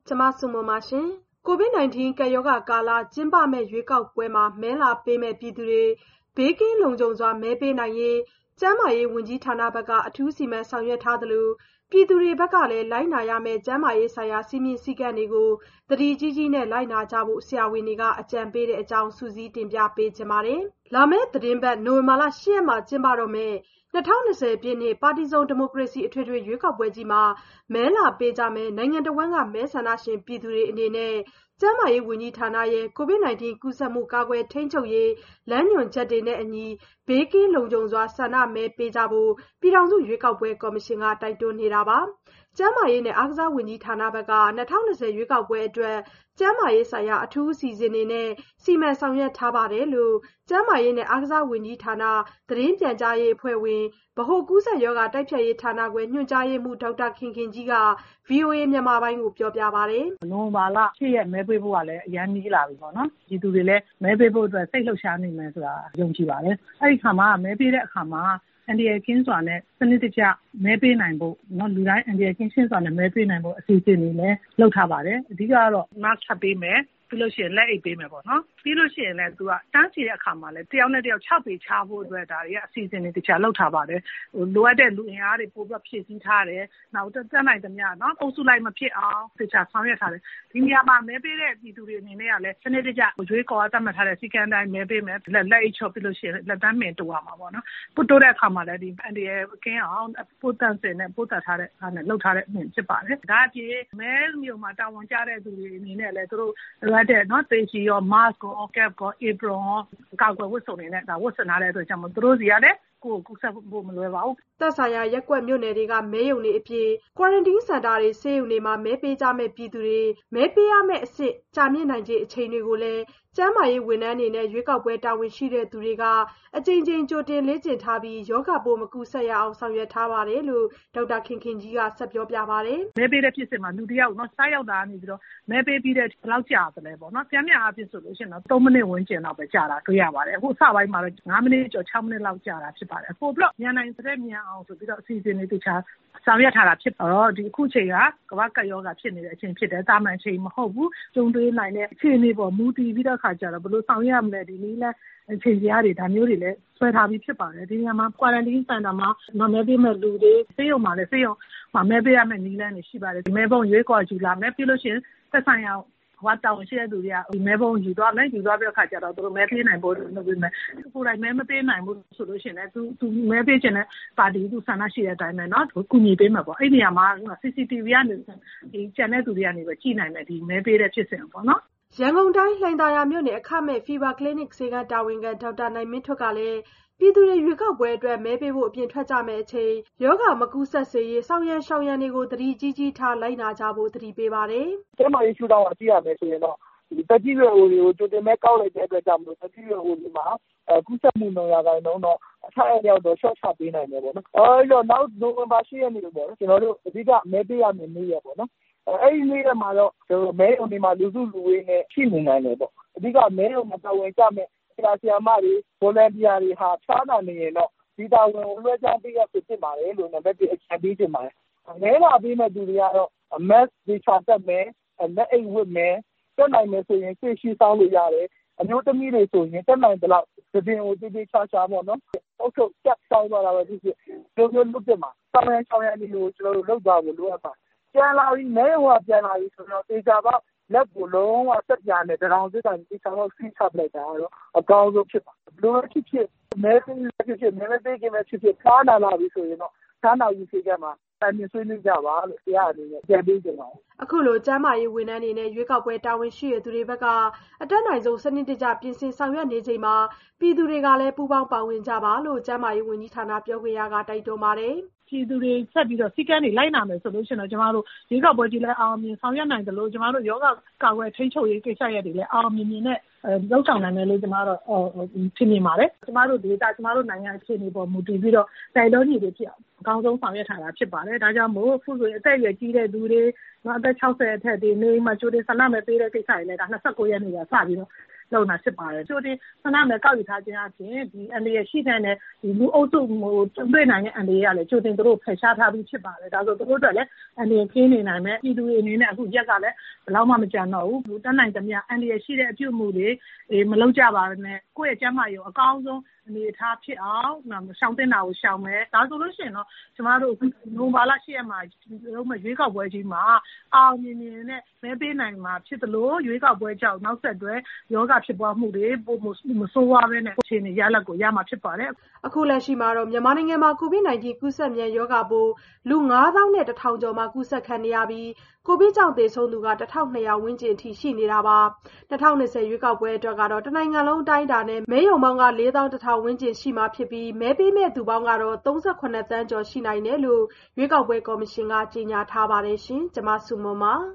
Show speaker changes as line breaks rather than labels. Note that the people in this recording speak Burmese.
ကျမဆုမွန်ပါရှင်။ COVID-19 ကပ်ရောဂါကာလကျင်းပမယ့်ရွေးကောက်ပွဲမှာမဲလာပေးမယ့်ပြည်သူတွေဘေးကင်းလုံခြုံစွာမဲပေးနိုင်ရေးကျန်းမာရေးဝန်ကြီးဌာနဘက်ကအထူးစီမံဆောင်ရွက်ထားသလိုပြည်သူတွေဘက်ကလည်းလိုက်နာရမယ့်ကျန်းမာရေးဆိုင်ရာစည်းမျဉ်းစည်းကမ်းတွေကိုသတိကြီးကြီးနဲ့လိုက်နာကြဖို့ဆရာဝန်တွေကအကြံပေးတဲ့အကြောင်းစုစည်းတင်ပြပေးချင်ပါတယ်။လာမယ့်သီတင်းပတ်နိုဝင်ဘာလ 8 ရက်မှာကျင်းပတော့မယ့်2020 ပြည့်နှစ်ပါတီစုံဒီမိုကရေစီအထွေထွေရွေးကောက်ပွဲကြီးမှာမဲလာပေးကြမယ့်နိုင်ငံတော်ဝန်ကမဲဆန္ဒရှင်ပြည်သူတွေအနေနဲ့ကျန်းမာရေးဝန်ကြီးဌာနရဲ့ COVID-19 ကူးစက်မှုကာကွယ်ထိန်းချုပ်ရေးလမ်းညွှန်ချက်တွေနဲ့အညီဘေးကင်းလုံခြုံစွာဆန္ဒမဲပေးကြဖို့ပြည်ထောင်စုရွေးကောက်ပွဲကော်မရှင်ကတိုက်တွန်းနေတာပါ။ကျန်းမာရေးနဲ့အားကစားဝန်ကြီးဌာနဘက်က2020ရွေးကောက်ပွဲအတွက်ကျန်းမာရေးဆိုင်ရာအထူးအစီအစဉ်တွေနဲ့စီမံဆောင်ရွက်ထားပါတယ်လို့ကျန်းမာရေးနဲ့အားကစားဝန်ကြီးဌာနသတင်းပြန်ကြားရေးအဖွဲ့ဝင်ဗဟိုကူးစက်ရောဂါတိုက်ဖျက်ရေးဌာနခွဲညွှန်ကြားရေးမှူးဒေါက်တာခင်ခင်ကြီးက VOA မြန်မာပိုင်းကိုပြောပြပါတယ်
။နိုဝင်ဘာလ 8 ရက်မဲပေးဖို့ကလည်းအများကြီးလာပြီပေါ့နော်။ပြည်သူတွေလည်းမဲပေးဖို့အတွက်စိတ်လှုပ်ရှားနေမယ်ဆိုတာယုံကြည်ပါတယ်။အဲဒီခါမှာမဲပေးတဲ့အခါမှာအန်ဒီရယ်ကင်းစွာနဲ့စနစ်တကျမဲပေးနိုင်ဖို့နော်လူတိုင်းအန်ဒီရယ်ကင်းရှင်းစွာနဲ့မဲပေးနိုင်ဖို့အစီအစဉ်တွေလည်းလုပ်ထားပါတယ်။အဓိကတော့ mask ထပ်ပေးမယ်ပြီးလို့ရှိရင်လက်အိတ်ပေးမယ်ပေါ့နော်ပြီးလို့ရှိရင်လည်းသူကတန်းစီတဲ့အခါမှာလည်းတယောက်နဲ့တယောက်6ပေချဖို့အတွက်ဒါတွေကအစီအစဉ်တွေတခြားလုပ်ထားပါတယ်လိုအပ်တဲ့လူအင်အားတွေပို့ပြီးဖြည့်ဆည်းထားတယ်နောက်တက်နိုင်သမျှနော်အုပ်စုလိုက်မဖြစ်အောင်တခြားဆောင်ရွက်ထားတယ်ဒီနေရာမှာမဲပေးတဲ့ပြည်သူတွေအနေနဲ့ကလည်းစနစ်တကျရွေးကော်သတ်မှတ်ထားတဲ့စီကံတိုင်းမဲပေးမယ်လက်အိတ်ချော်ပြီးလို့ရှိရင်လက်တန်းမင်တိုးရမှာပေါ့နော်ပို့တိုးတဲ့အခါမှာလည်းဒီအန်ဒီရဲ့ကင်းအောင်ပို့တန်းစင်နဲ့ပို့တတ်ထားတဲ့အားနဲ့လုပ်ထားတဲ့အမြင်ဖြစ်ပါတယ်ဒါအပြင်မဲမျိုးမှာတာဝန်ကျတဲ့သူတွေအနေနဲ့လည်းသူတို့လိုအပ်တဲ့နော်သေချီရော mask ကို cap ကို apron ကိုကာကွယ်ဝတ်စုံတွေနဲ့ဒါဝတ်ဆင်ထားတဲ့အတွက်ကြောင့်သူတို့စီကလည်းကိုယ်ကူးစက်ဖို့မလွယ်ပါဘူး
သက်ဆိုင်ရာရက်ကွက်မြို့နယ်တွေကမဲရုံတွေအပြင် quarantine center တွေဆေးရုံတွေမှာမဲပေးကြမဲ့ပြည်သူတွေမဲပေးရမယ့်အစ်စ်ကြာမြင့်နိုင်ခြေအချိန်တွေကိုလည်းကျန်းမာရေးဝန်ထမ်းတွေနဲ့ရွေးကောက်ပွဲတာဝန်ရှိတဲ့သူတွေကအကြိမ်ကြိမ်ကြိုတင်လေ့ကျင့်ထားပြီးယောဂပိုးမကူးစက်ရအောင်ဆောင်ရွက်ထားပါတယ်လို့ဒေါက်တာခင်ခင်ကြီးကဆက်ပြောပြပါတယ်
မဲပေးတဲ့ဖြစ်စဉ်မှာလူတယောက်နော်စားရောက်တာနေပြီးတော့မဲပေးပြီးတဲ့ဘယ်လောက်ကြာသလဲပေါ့နော်ပြန်အားဖြင့်ဆိုလို့ရှိရင်တော့3မိနစ်ဝန်းကျင်လောက်ပဲကြာတာတွေ့ရပါတယ်အခုအစပိုင်းမှာတော့5မိနစ်ကျော်6မိနစ်လောက်ကြာတာဖြစ်ပါတယ်ပို့ပြီးတော့မြန်နိုင်တဲ့မြန်အောင်ဆိုပြီးတော့အစီအစဉ်တွေတခြားဆောင်ရွက်ထားတာဖြစ်တော့ဒီအခုချိန်ကကမ္ဘာကပ်ရောဂါဖြစ်နေတဲ့အချိန်ဖြစ်တယ်တာမန်ချိန်မဟုတ်ဘူးကြုံတွေ့နိုင်တဲ့အခြေအနေပေါ်မူတည်ပြီးတော့ခါကြတော့ဘယ်လိုဆောင်ရွက်ရမလဲဒီနည်းလဲအချိန်ကြီးတွေဒါမျိုးတွေလည်းဆွဲထားပြီးဖြစ်ပါတယ်ဒီနေရာမှာ quarantine center မှာမဲပေးမဲ့လူတွေဆေးရုံမှာလည်းဆေးရုံမှာမဲပေးရမယ့်နည်းလမ်းတွေရှိပါတယ်ဒီမဲပုံရွေးကော်ယူလာမယ်ပြီးလို့ရှိရင်သက်ဆိုင်ရာဟောတာဝန်ရှိတဲ့သူတွေကဒီမဲပုံယူသွားမယ်ယူသွားပြီးတော့ခါကြတော့သူတို့မဲပေးနိုင်ဖို့လုပ်ပေးမယ်ကိုယ်တိုင်မဲမပေးနိုင်ဘူးဆိုလို့ရှိရင်လည်းသူမဲပေးခြင်းနဲ့ပါတီသူဆန္ဒရှိတဲ့အတိုင်းပဲเนาะကူညီပေးမှာပေါ့အဲ့ဒီနေရာမှာ CCTV ကနေဒီကျန်တဲ့သူတွေကနေပဲကြည့်နိုင်မယ်ဒီမဲပေးတဲ့ဖြစ်စဉ်ပေါ့เนาะ
ရန်ကုန်တိုင်းလှိုင်သာယာမြို့နယ်အခမဲ့ Fever Clinic ဆေးကတာဝန်ခံဒေါက်တာနိုင်မင်းထွဋ်ကလည်းပြည်သူတွေရွေးကောက်ပွဲအတွက်မဲပေးဖို့အပြင်ထွက်ကြမယ့်အချိန်ယောဂမကူးစက်စေရေးစောင့်ရန်ရှောင်ရန်တွေကိုသတိကြီးကြီးထားလိုက်နာကြဖို့သတိပေးပါတယ်
။ကျမရေးရှုထောင့်အကြည့်ရမယ်ဆိုရင်တော့ဒီတက်ကြီးရွယ်တွေကိုကြိုတင်မဲ့ကောက်လိုက်တဲ့အတွက်ကြောင့်မလို့တက်ကြီးရွယ်တွေမှာကူးစက်မှုနှုန်းရာခိုင်နှုန်းတော့အထက်အရောက်တော့ short ချပေးနိုင်တယ်ပေါ့နော်။အဲဒီတော့နောက်နိုဝင်ဘာ10ရက်နေ့ပေါ့နော်ကျွန်တော်တို့အဓိကမဲပေးရမယ့်နေ့ရက်ပေါ့နော်။အဲဒီနေ့ရက်မှာတော့ကျွန်တော်မဲရုံတွေမှာလူစုလူဝေးနဲ့ရှိနေနိုင်တယ်ပေါ့။အဓိကမဲရုံမှာတာဝန်ကျမဲ့ဆရာမတွေ volunteer တွေဟာဖျားနာနေရင်တော့ဒီတာဝန်ကိုလွှဲပြောင်းပေးရဖြစ်ပါတယ်လို့နံပါတ်1အကြံပေးချင်ပါတယ်။မဲလာပေးမဲ့သူတွေကတော့ mask တွေချတက်မယ်လက်အိတ်ဝတ်မယ်တက်နိုင်မယ်ဆိုရင်ဆေးရှိဆောင်လို့ရတယ်အမျိုးသမီးတွေဆိုရင်တက်နိုင်တဲ့လောက်သတင်းကိုတိတိကျကျပေါ့နော်ဟုတ်ကဲ့တက်ဆောင်သွားတာပဲဒီလိုမျိုးလုပ်ပြမှာဆောင်ရန်တွေကိုကျွန်တော်တို့လုပ်သွားဖို့လိုအပ်ပါပြန်လာပြီးမဲဟောပြန်လာပြီးဆိုတော့တေချာပေါ့လက်ကိုလုံးဝဆက်ပြနဲ့တရောင်စစ်တိုင်းဒီဆောင်တော့ဖိချပလိုက်တာတော့အကောင်းဆုံးဖြစ်ပါဘလို့ဖြစ်မဲပေးဖြစ်မဲပေးကမဲ့ဖြစ်ခါနာလာပြီဆိုရင်တော့ခါနာယူဖြစ်ကြမှာတိုင်ဆွေးနွေးကြပါလို့တရားအနေနဲ့ပြန်ပေးကြပါ
အခုလိုကျန်းမာရေးဝန်ထမ်းတွေနဲ့ရွေးကောက်ပွဲတာဝန်ရှိသူတွေဘက်ကအတက်နိုင်ဆုံးစနစ်တကျပြင်ဆင်ဆောင်ရွက်နေချိန်မှာပြည်သူတွေကလည်းပူးပေါင်းပါဝင်ကြပါလို့ကျန်းမာရေးဝန်ကြီးဌာနပြောခွင့်ရကတိုက်တွန်းပါတယ်
ပြည်သူတွေဆက်ပြီးတော့စီကံတွေလိုက်နာမယ်ဆိုလို့ရှိရင်တော့ကျမတို့ရွေးကောက်ပွဲကြီးလည်းအောင်မြင်ဆောင်ရွက်နိုင်တယ်လို့ကျမတို့ယောဂကာကွယ်ထိန်းချုပ်ရေးကိစ္စရပ်တွေလည်းအောင်မြင်နဲ့လောက်ဆောင်နိုင်တယ်လို့ကျမတို့ထင်မြင်ပါတယ်ကျမတို့ဒေတာကျမတို့နိုင်ငံအခြေအနေပေါ်မူတည်ပြီးတော့တိုင်တော်ညီတွေဖြစ်အောင်အကောင်းဆုံးဆောင်ရွက်ထားတာဖြစ်ပါတယ်ဒါကြောင့်မို့ခုဆိုရင်အသက်အရွယ်ကြီးတဲ့သူတွေအသက်60အထက်တွေနေမှာချိုးတဲ့ဆန္ဒမဲ့ပေးတဲ့ကိစ္စတွေလည်းဒါ29ရက်နေ့ကစပြီးတော့လုပ်တာဖြစ်ပါတယ်။ကြိုတင်ဆန္ဒမဲကောက်ယူထားခြင်းအပြင်ဒီအန္တရာယ်ရှိတဲ့ဒီလူအုပ်စုတွေ့နိုင်တဲ့အန္တရာယ်ကလည်းကြိုတင်သူတို့ဖယ်ရှားထားပြီးဖြစ်ပါတယ်။ဒါဆိုသူတို့အတွက်လည်းအန္တရာယ်ကင်းနေနိုင်မယ်ပြည်သူတွေအနေနဲ့အခုရက်ကလည်းဘယ်တော့မှမကြံတော့ဘူးတတ်နိုင်သမျှအန္တရာယ်ရှိတဲ့အပြုအမူတွေမလုပ်ကြပါနဲ့ကိုယ့်ရဲ့ကျန်းမာရေးကိုအကောင်းဆုံးအနေအထားဖြစ်အောင်ရှောင်သင့်တာကိုရှောင်မယ်ဒါဆိုလို့ရှိရင်တော့ကျမတို့နိုဝင်ဘာလ10ရက်မှာရွေးကောက်ပွဲကြီးမှာအောင်မြင်နဲ့မဲပေးနိုင်မှာဖြစ်သလိုရွေးကောက်ပွဲကြောင့်နောက်ဆက်တွဲယောဂဖြစ်ပွားမှုတွေပိုမဆိုးဝါးဘဲနဲ့အခြေအနေရလဒ်ကိုရမှာဖြစ်ပါတယ်
။အခုလက်ရှိမှာတော့မြန်မာနိုင်ငံမှာ COVID-19 ကူးစက်မြန်ရောဂါပိုးလူ9,100 ကျော်မှာကူးစက်ခံနေရပြီးကိုဗစ်ကြောင့်သေဆုံးသူက1,200 ဝန်းကျင်အထိရှိနေတာပါ။2020 ရွေးကောက်ပွဲအတွက်ကတော့တနိုင်ငံလုံးအတိုင်းအတာနဲ့မဲရုံပေါင်းက4,100 ဝန်းကျင်ရှိမှာဖြစ်ပြီးမဲပေးမဲ့သူပေါင်းကတော့38 သန်းကျော်ရှိနိုင်တယ်လို့ရွေးကောက်ပွဲကော်မရှင်ကကြေညာထားပါတယ်ရှင်။ကျွန်မစုမွန်ပါ